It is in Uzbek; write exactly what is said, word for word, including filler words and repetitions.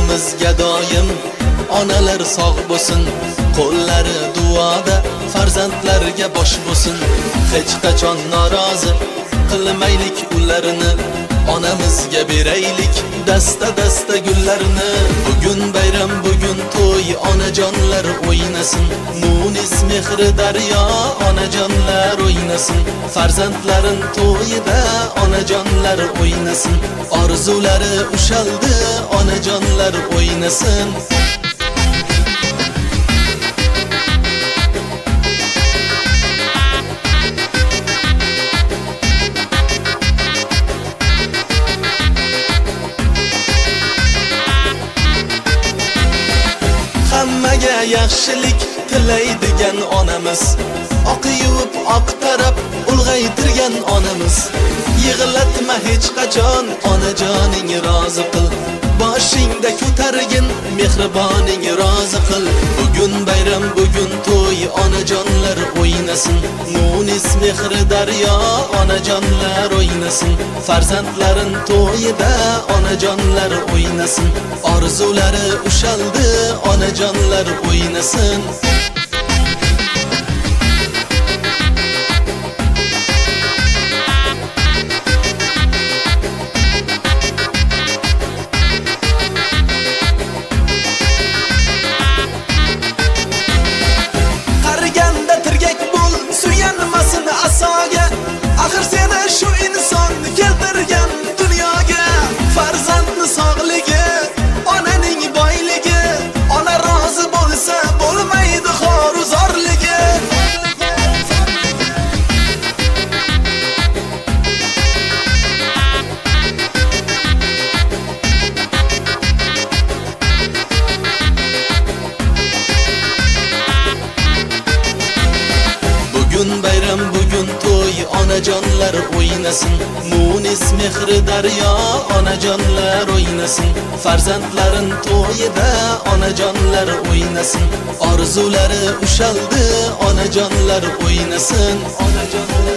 yurtimizga doim onalar sog' bo'lsin, qo'llari duoda farzandlarga bosh bo'lsin. Hech qachon norozi qilmaylik ularni, onamizga beraylik dasta dasta gullarni. Bugun bayram, bugun to'y, onajonlar o'ynasin. Munis mehri daryo, onajonlar o'ynasin. Farzandlarin to'yida onajonlar o'ynasin. Orzulari ushaldi, onajonlar o'ynasin. Hammaga yaxshilik tilaydigan onamiz, oq yuvib oq tarab ulg'aytirgan onamiz. Yig'latma hech qachon, onajoning rozi qil, boshingda ko'targin, mehriboning rozi qil. Bugun bayram, bugun to'y, onajonlar o'ynasin. Munis mehri daryo, onajonlar o'ynasin. Farzandlarin to'yida onajonlar o'ynasin. Orzulari ushaldi, onajonlar o'ynasin. Axir seni shu inson keltirgan dunyoga. Farzandni sog'ligi, onaning boyligi, ona rozi bo'lsa bo'lmaydi xoruzorligi. Bugun bayram, bugun to'y, onajonlar o'ynasin. Munis mehri daryo, onajonlar o'ynasin. Farzandlarin to'yida onajonlar o'ynasin. Orzulari ushaldi, onajonlar o'ynasin. Onajonlar